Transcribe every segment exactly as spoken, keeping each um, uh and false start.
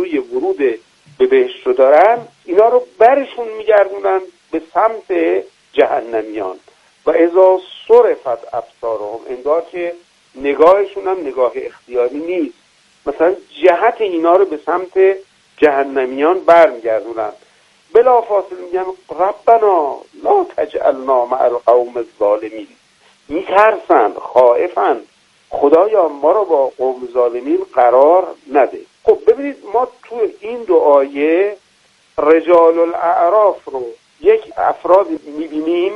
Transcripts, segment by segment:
آرزوی ورود به بهشت رو دارن، اینا رو برشون میگردونن به سمت جهنمیان. و اذا صرفت ابصارهم، انگار که نگاهشون هم نگاه اختیاری نیست، مثلا جهت اینا رو به سمت جهنمیان برمیگردونن. بلا فاصله میگن ربنا لا تجعلنا مع القوم الظالمین. میترسن، خائفن، خدایا ما رو با قوم ظالمین قرار نده. خب ببینید ما تو این دو آیه رجال الاعراف رو یک افراد میبینیم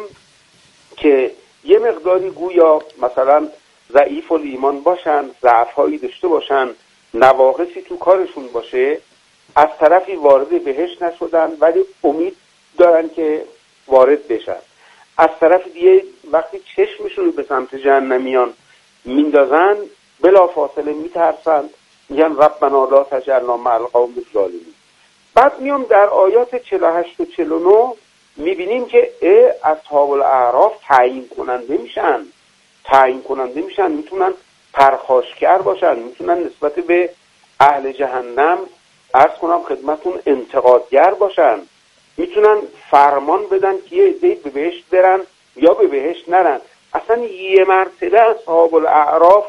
که یه مقداری گویا مثلا ضعیف الایمان باشن، ضعف‌هایی داشته باشن، نواقصی تو کارشون باشه، از طرفی وارد بهشت نشدن ولی امید دارن که وارد بشن، از طرف دیگه وقتی چشمشون رو به سمت جهنمیان میندازن بلا فاصله میترسن، میگن ربنا لا تجعلنا مع القوم الظالمین. بعد میام در آیات چهل و هشت و چهل و نه میبینیم که اصحاب الاعراف تعیین کننده میشن، تعیین کننده میشن، میتونن پرخاشگر باشن، میتونن نسبت به اهل جهنم عرض کنم خدمتون انتقادگر باشن، میتونن فرمان بدن که یه عده‌ای به بهشت برن یا به بهشت نرن. اصلا یه مرتبه اصحاب الاعراف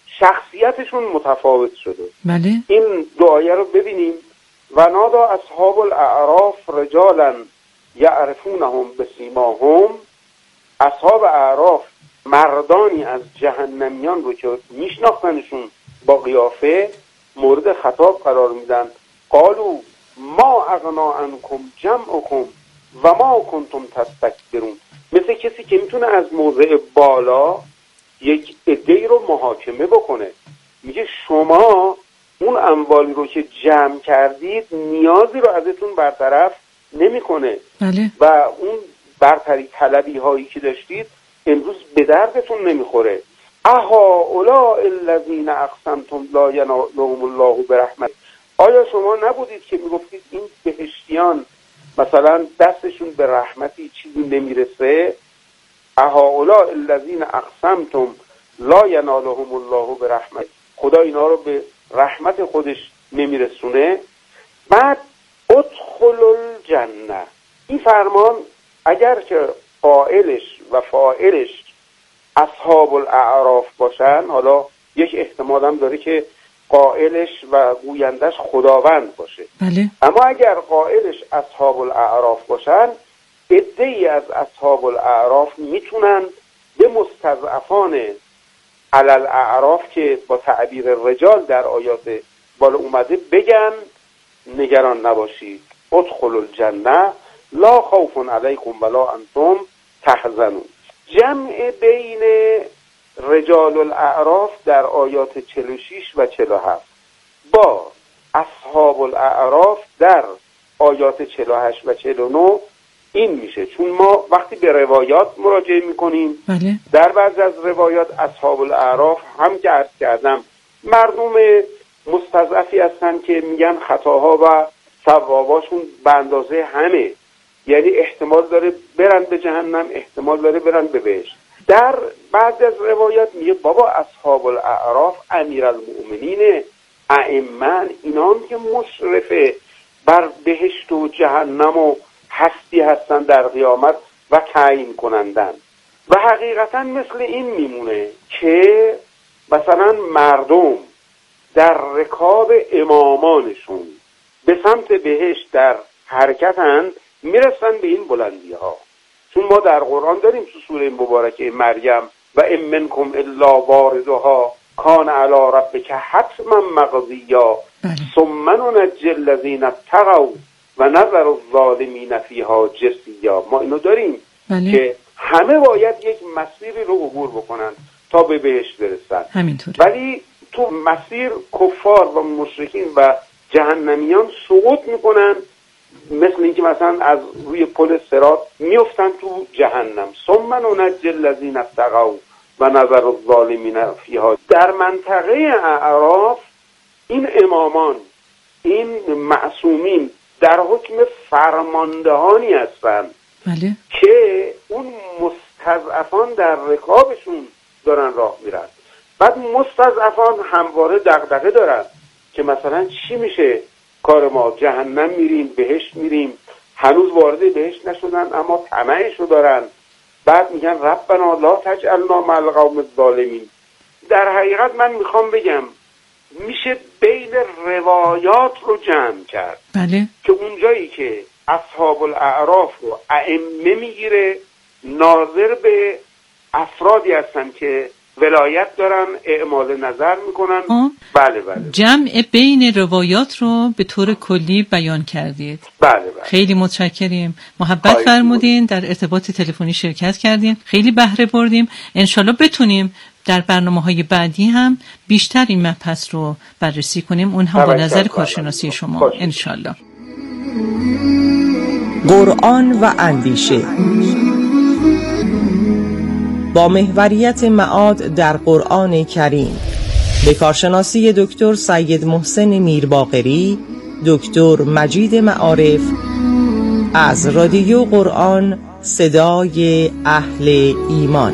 شخصیتشون متفاوت شده. بله. این دعایه رو ببینیم. و نادا اصحاب الاعراف رجالا یعرفونهم بسیماهم. اصحاب اعراف مردانی از جهنمیان رو که میشناختنشون با قیافه مورد خطاب قرار میدن. قالوا ما اغنا عنکم جمعکم و ما کنتم تستكبرون. مثل کسی که میتونه از موضع بالا یک عده‌ای رو محاکمه بکنه، میگه شما اون اموالی رو که جمع کردید نیازی رو ازتون برطرف نمیکنه. بله. و اون برتری طلبی هایی که داشتید امروز به دردتون نمیخوره. اها اولا الذین اقسمتم لا ینالهم الله برحمت. آیا شما نبودید که میگفتید این بهشتیان مثلا دستشون به رحمتی چیزی نمیرسه؟ اها اولا الذین اقسمتم لا ینالهم الله برحمت. خدا اینا رو به رحمت خودش نمیرسونه. بعد ادخلوا الجنه. این فرمان اگر که قائلش و فاعلش اصحاب الاعراف باشن، حالا یک احتمال هم داره که قائلش و گویندش خداوند باشه، بله. اما اگر قائلش اصحاب الاعراف باشن، عده‌ای از اصحاب الاعراف میتونن به مستضعفان علل اعراف که با تعبیر رجال در آیات بالا اومده بگن نگران نباشید، ادخلوا الجنه لا خوف علیکم ولا انتم تحزنون. جمع بین رجال الاعراف در آیات چهل و شش و چهل و هفت با اصحاب الاعراف در آیات چهل و هشت و چهل و نه این میشه. چون ما وقتی به روایات مراجعه میکنیم، بله. در بعضی از روایات اصحاب الاعراف هم که عرض کردم مردم مستضعفی هستن که میگن خطاها و ثواباشون به اندازه همه، یعنی احتمال داره برن به جهنم، احتمال داره برن به بهشت. در بعضی از روایات میگه بابا اصحاب الاعراف امیرالمؤمنین ائمه، اینا هم که مشرف بر بهشت و جهنم و هستی هستن در قیامت و تعیین کنندن. و حقیقتا مثل این میمونه که مثلا مردم در رکاب امامانشون به سمت بهشت در حرکتن، میرسن به این بلندی ها. چون ما در قرآن داریم تو سوره مبارکه مریم و ام منکم الا واردها کان علی ربک حتما مقضیا ثم ننجی الذین اتقوا و نذر الظالمین فیها جثیا. ما اینو داریم بله. که همه باید یک مسیری رو عبور بکنن تا به بهشت برسن. همینطور. ولی تو مسیر کفار و مشرکین و جهنمیان سقوط میکنن، مثل اینکه مثلا از روی پل صراط میفتن تو جهنم. ثم ننجی الذین اتقوا و نذر الظالمین فیها. در منطقه اعراف این امامان، این معصومین در حکم فرماندهانی هستند، بله. که اون مستضعفان در رکابشون دارن راه میرن. بعد مستضعفان همواره دغدغه دارن که مثلا چی میشه کار ما، جهنم میریم بهشت میریم، هنوز وارد بهشت نشدن اما طمعشو دارن، بعد میگن ربنا لا تجعلنا مع القوم الظالمین. در حقیقت من میخوام بگم میشه بین روایات رو جمع کرد. بله. که اونجایی که اصحاب الاعراف رو ائمه میگیره، ناظر به افرادی هستن که ولایت دارن، اعمال نظر میکنن. آه. بله بله. جمع بین روایات رو به طور کلی بیان کردید. بله بله. خیلی متشکریم. محبت فرمودین، در ارتباط تلفنی شرکت کردین، خیلی بهره بردیم. انشالله بتونیم در برنامه‌های بعدی هم بیشتر این مبحث رو بررسی کنیم، اون هم با نظر کارشناسی شما انشالله. قرآن و اندیشه با محوریت معاد در قرآن کریم به کارشناسی دکتر سید محسن میرباقری، دکتر مجید معارف، از رادیو قرآن صدای اهل ایمان.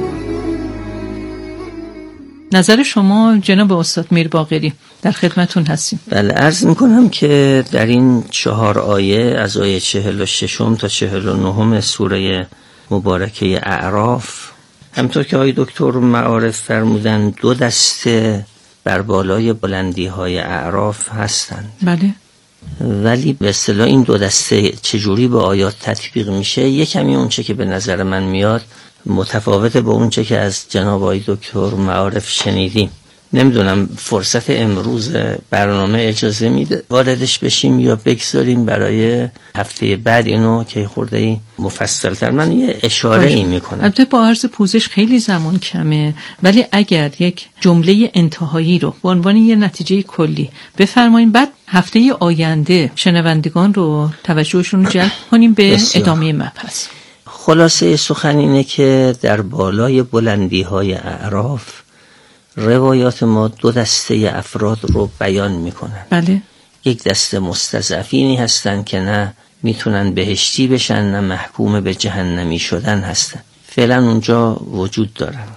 نظر شما جناب استاد میرباقری، در خدمتون هستیم. بله، عرض میکنم که در این چهار آیه از آیه چهل و ششم تا چهل و نهم سوره مبارکه اعراف، همطور که آقای دکتر معارف فرمودن، دو دسته بر بالای بلندی های اعراف هستند. بله. ولی به اصطلاح این دو دسته چجوری به آیات تطبیق میشه، یک کمی اونچه که به نظر من میاد متفاوته با اونچه که از جناب آقای دکتر معارف شنیدیم. نمیدونم فرصت امروز برنامه اجازه میده واردش بشیم یا بگذاریم برای هفته بعد اینو که خورده ای مفصل‌تر. من یه اشاره ای میکنم. البته با عرض پوزش خیلی زمان کمه، ولی اگر یک جمله انتهایی رو به عنوان یه نتیجه کلی بفرماییم، بعد هفته آینده شنوندگان رو توجهشون رو جلب کنیم به بسیار. ادامه مبحث. خلاصه سخن اینه که در بالای بلندی های اعراف روایات ما دو دسته افراد رو بیان میکنن. بله. یک دسته مستضعفینی هستن که نه میتونن بهشتی بشن نه محکوم به جهنمی شدن هستن، فعلا اونجا وجود دارن.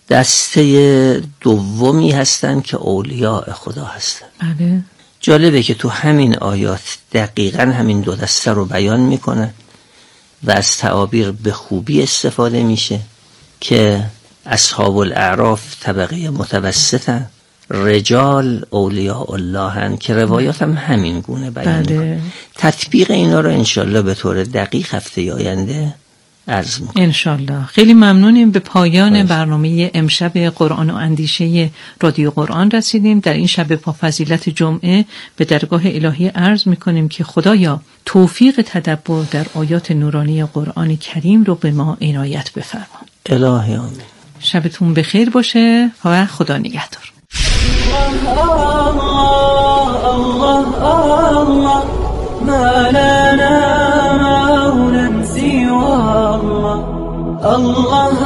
دسته دومی هستن که اولیاء خدا هستن. بله. جالبه که تو همین آیات دقیقاً همین دو دسته رو بیان میکنن و از تعابیر به خوبی استفاده میشه که اصحاب الاعراف طبقه متوسطن، رجال اولیاء الله هن که روایات هم همین گونه بیان بله. میکنه. تطبیق اینا رو انشالله به طور دقیق هفته آینده عرض میکنم انشالله. خیلی ممنونیم. به پایان باید. برنامه امشب قرآن و اندیشه رادیو قرآن رسیدیم. در این شب با فضیلت جمعه به درگاه الهی عرض میکنیم که خدایا توفیق تدبر در آیات نورانی قرآن کریم رو به ما عنایت بفرما. الهی آمین. شبتون بخیر باشه و خدا نگهدار. الله الله الله ما لنا مولى سوى الله. الله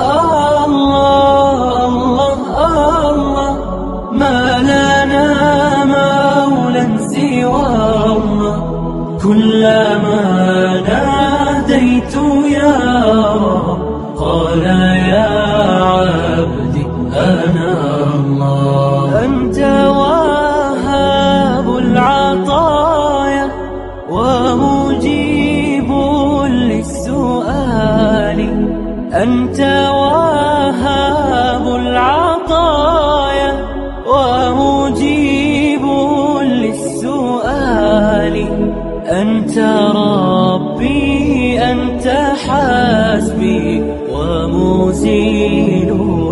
الله الله ما لنا مولى سوى الله. كلما ناديت يا رب قال يا عبدي أنا الله. أنت وهاب العطايا ومجيب للسؤال. أنت وهاب العطايا ومجيب للسؤال. أنت ربي أنت حسبي ومزيل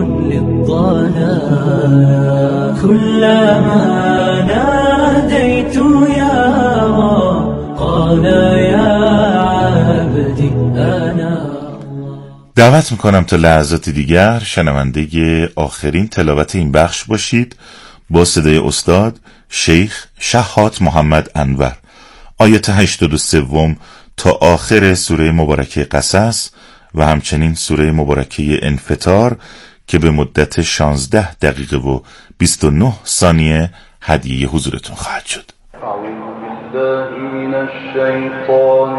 للضلال. كلما ناديت يا رب قال يا عبدي أنا. دعوت میکنم تا لحظات دیگر شنونده آخرین تلاوت این بخش باشید با صدای استاد شیخ شهات محمد انور، آیت هشتاد و سه تا آخر سوره مبارکه قصص و همچنین سوره مبارکه انفطار که به مدت شانزده دقیقه و بیست و نه ثانیه هدیه حضورتون خواهد شد. اعوذ بالله من الشیطان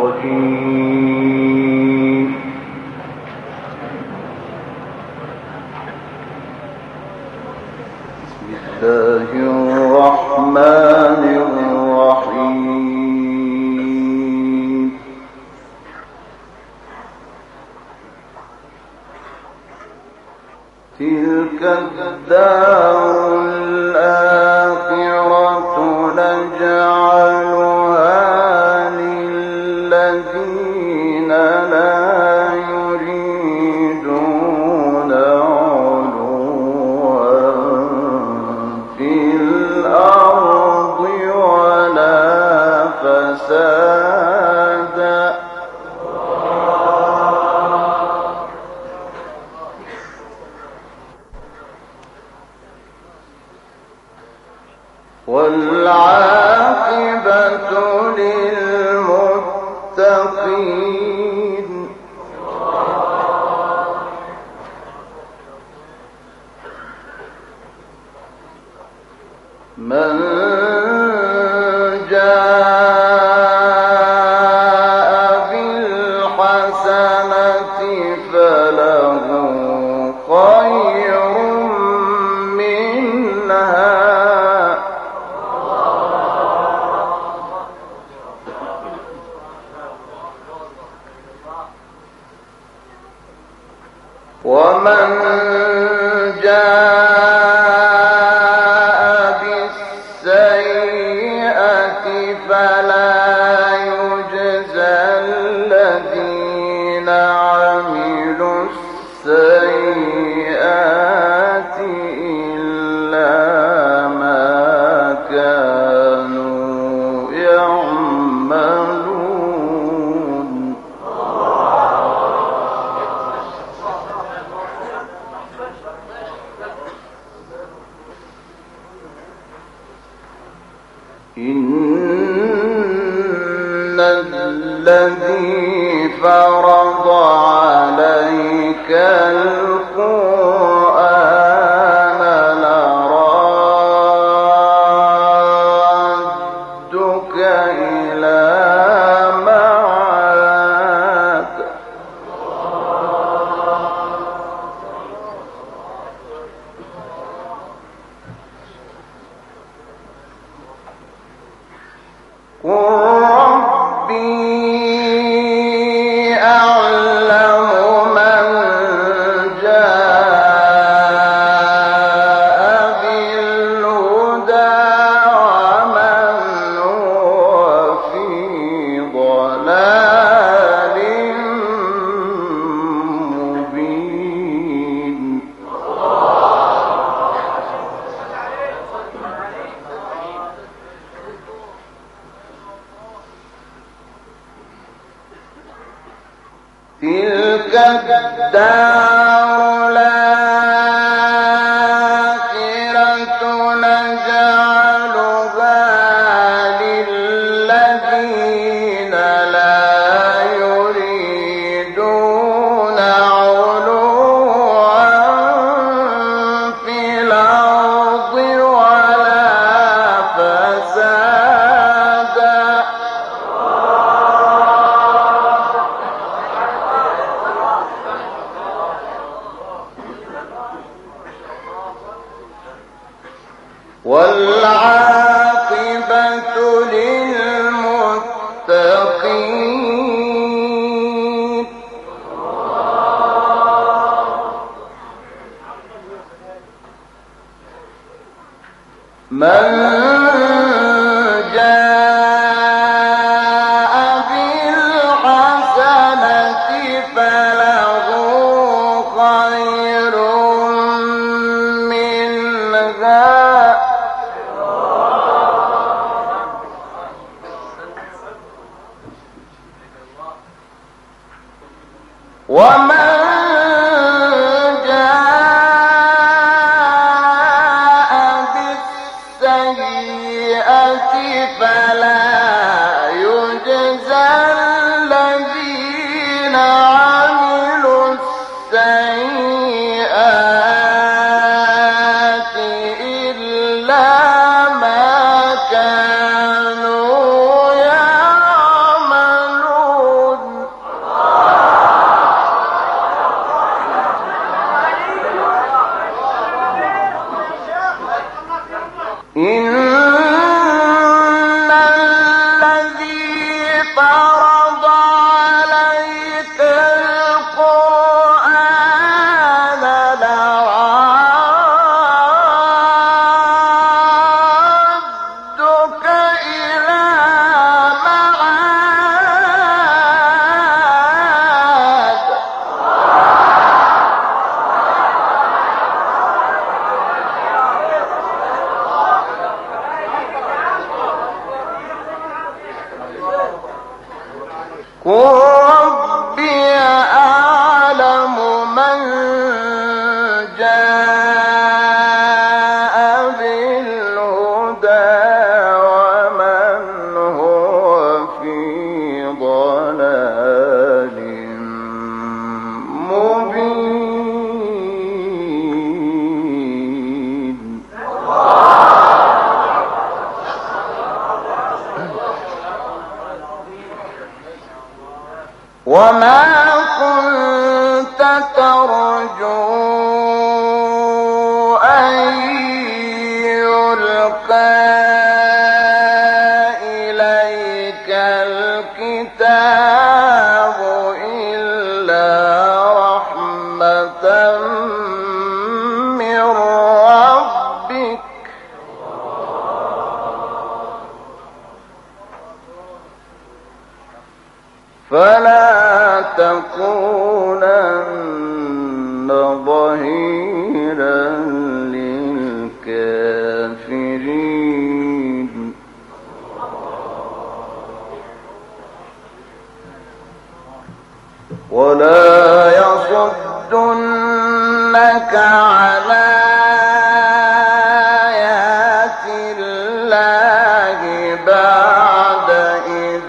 الرجیم. بسم الله الرحمن الرحیم. الدار الآخرة نجعلها للذين لا يريدون علوا في الأرض ولا فسادا والعاقبة للمتقين من جاء بالحسنة فله خير منها ومن جاء بالسيئة فلا يجزى الذين عملوا السيئات إلا ما كانوا يعملون إن الذي فرض عليك القرآن لرادك إلى معاد قل ربي أعلم من جاء بالهدى ومن هو في ضلال مبين تلك الدار الآخرة نجعلها للذين لا يريدون علوا في الأرض ولا فسادا والعاقبة للمتقين من جاء بالحسنة فله خير منها ومن جاء بالسيئة فلا يجزى الذين عملوا السيئات إلا ما كانوا يعملون إن الذي فرض عليك القرآن لرادك قل ربي أعلم من جاء بالهدى ومن هو في ضلال مبين. وما كنت ترجو أن يلقى إليك الكتاب إلا رحمة من ربك فلا تكونن ظهيرا للكافرين. ولا يصدنك عن آيات الله بعد إذ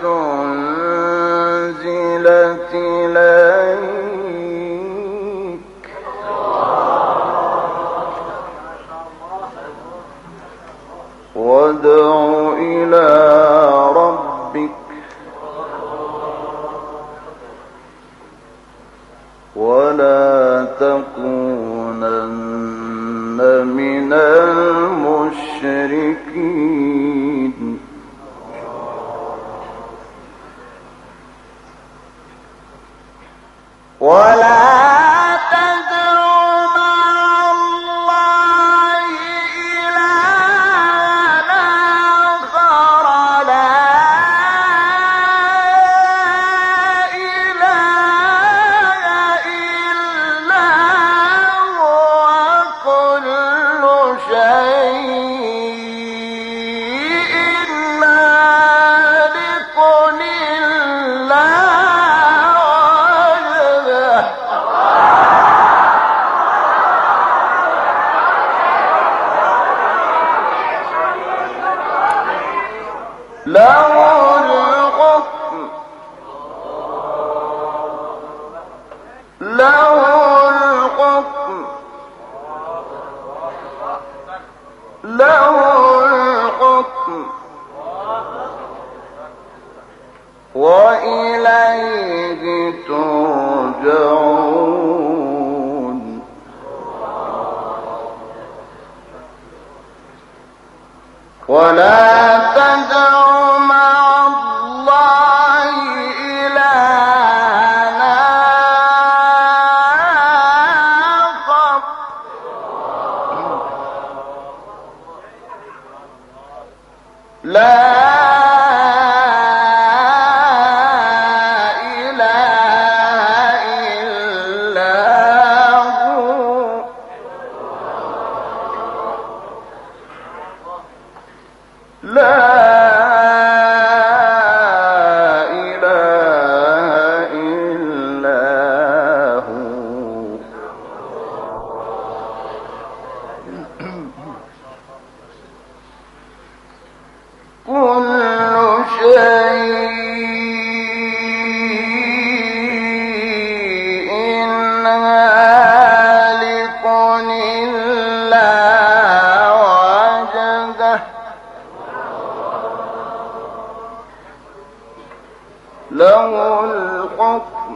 أنزلت إليك وادع إلى ربك ولا تكونن من المشركين. ولا تدع مع الله إلهًا آخر لا إله إلا هو كل شيء هالك إلا وجهه له الحكم له الحكم له الحكم وإليه ترجعون. ولا تدع مع الله إلهًا آخر لا إله إلا هو لا إله إلا هو. كل شيء هالك إلا وجهه له الحكم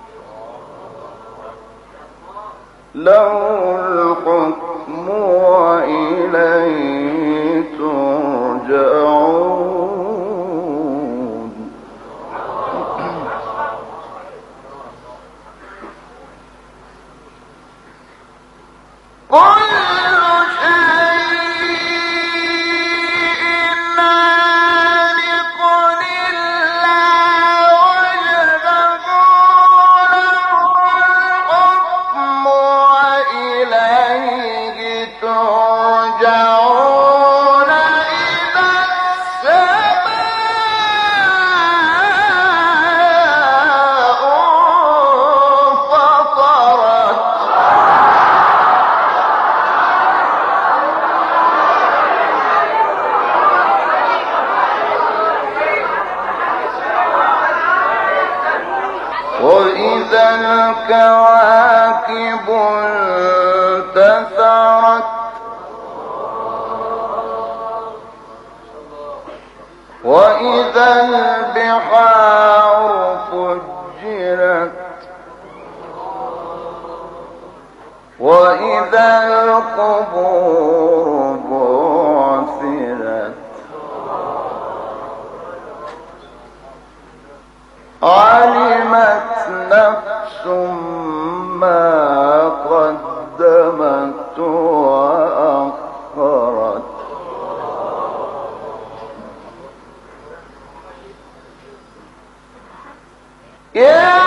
له الحكم وإليه ترجعون. كل شيء هالك إلا وجهه له الحكم وإليه ترجعون. إذا وإذا الكواكب انتثرت وإذا البحار فجرت وإذا القبور بعثرت علمت نفس ما قدمت وأخرت يا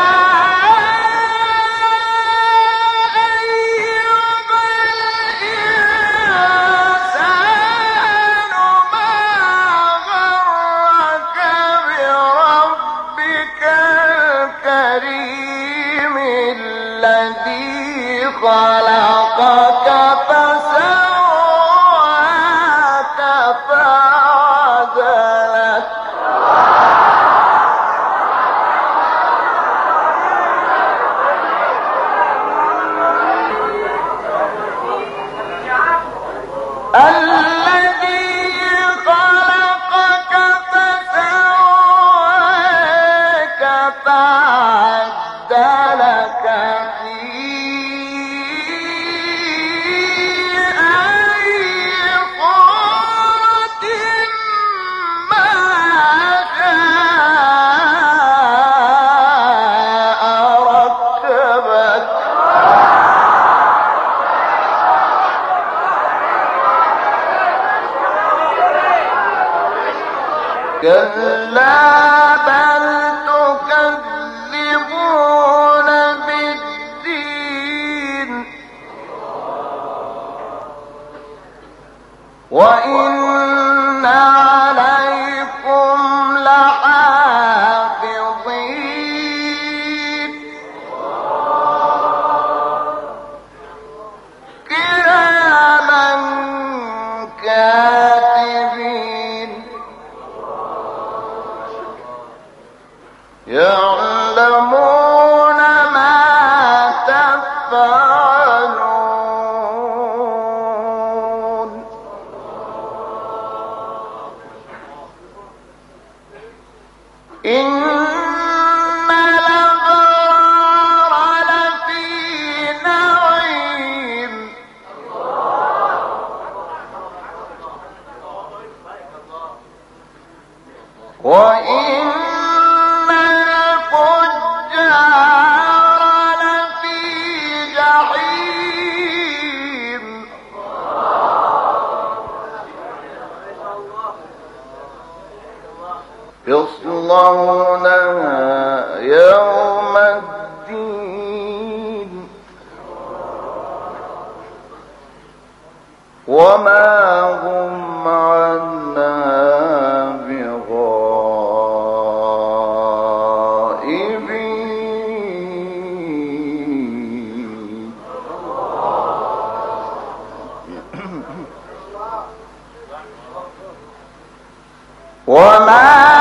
خلقك فسواك فعدلك الذي خلقك فسواك فعدلك كلا بل تكذبون بالدين وإن عليكم لحافظين كراما كاتبين يعلمون ما تفعلون إن الأبرار لفي نعيم وإن يصلونها يوم الدين وما هم عنها بغائبين وما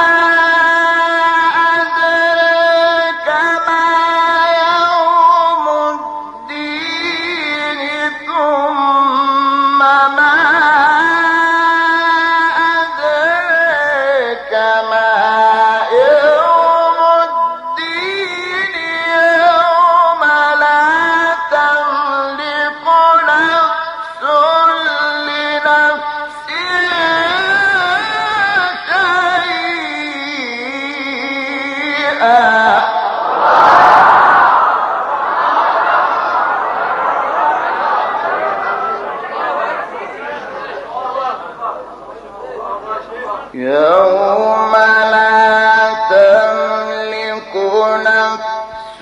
يوم لا تملك نفس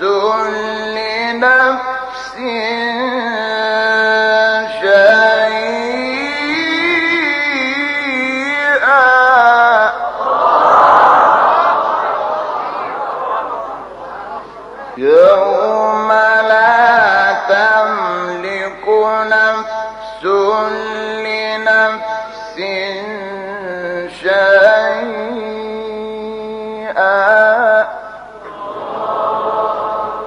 لنفس شيئا يوم لا تملك نفس لنفس شيئا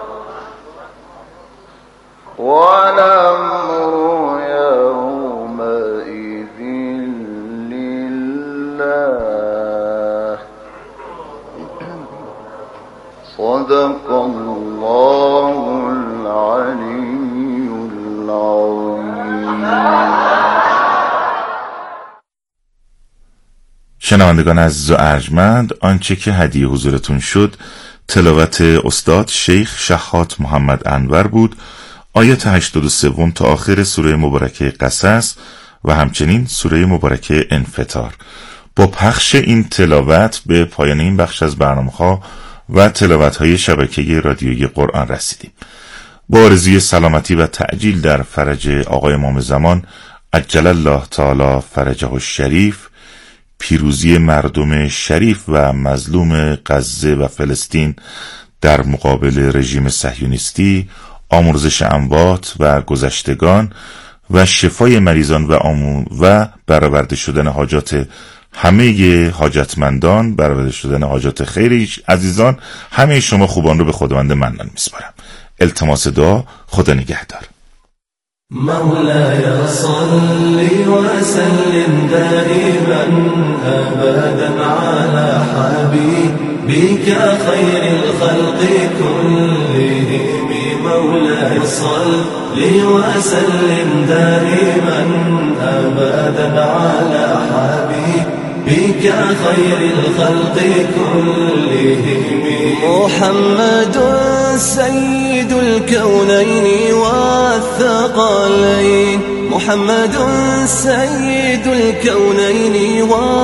صدق الله العلی العظیم. شنوندگان عزیز و ارجمند، آنچه که هدیه حضورتون شد تلاوت استاد شیخ شحات محمد انور بود، آیات هشتاد و سه تا آخر سوره مبارکه قصص و همچنین سوره مبارکه انفطار. با پخش این تلاوت به پایان این بخش از برنامه‌ها و تلاوت‌های شبکه رادیویی قرآن رسیدیم. با آرزوی سلامتی و تعجیل در فرج آقای امام زمان عجل الله تعالی فرجه الشریف، پیروزی مردم شریف و مظلوم غزه و فلسطین در مقابل رژیم صهیونیستی، آمرزش اموات و گذشتگان و شفای مریضان و آمون و برآورده شدن حاجات همه حاجتمندان، برآورده شدن حاجات خیر عزیزان، همه شما خوبان رو به خداوند منان میسپارم. التماس دعا. خدا نگهدار. مولاي صل وسلم دائما أبدا على حبيبك خير الخلق كلهم. مولاي صل وسلم دائما أبدا على حبيبك خير الخلق كلهم. محمد سيد الكونين والثقلين، محمد سيد الكونين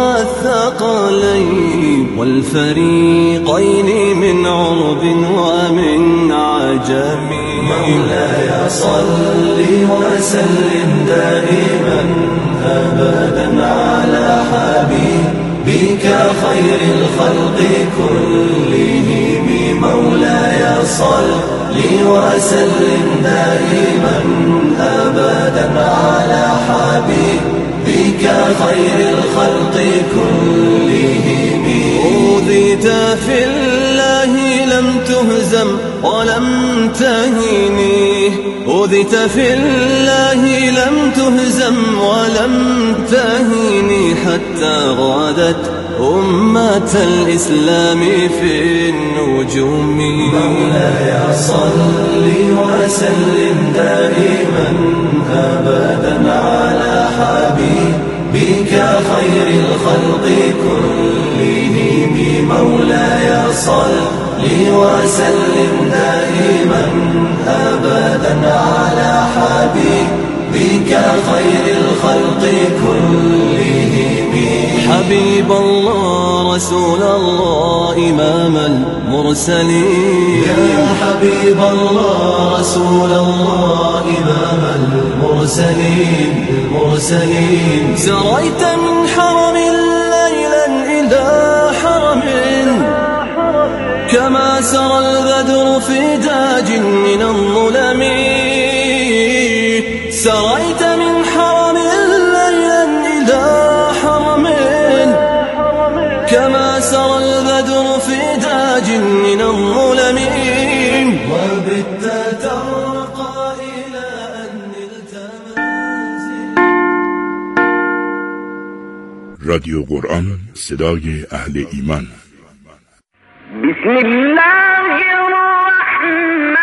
والثقلين والفريقين من عرب ومن عجم. مولاي صل وسلم دائما أبدا على حبيبك خير الخلق كلهم. مولاي صل وسلم دائما أبدا على حبيبك خير الخلق كلهم. أوذيت في الله لم تهزم ولم تهني، أوذيت في الله لم تهزم ولم تهني حتى غادت أمة الإسلام في النجوم. مولاي صل وسلم دائما أبدا على حبيبك خير الخلق كلهم. مولاي صل وسلم دائما أبدا على حبيبك خير الخلق كلهم. حبيب الله رسول الله إمام المرسلين، يا حبيب الله رسول الله إمام المرسلين المرسلين. سريت من حرم ليلا إلى حرم كما سرى البدر في داج من الظلم. سريت من حرم ليلا إلى حرم كما سرى البدر في داج من الظلم. وبت ترقى إلى أن نلت منزل. رادیو قرآن، صدای اهل ایمان. بسم الله الرحمن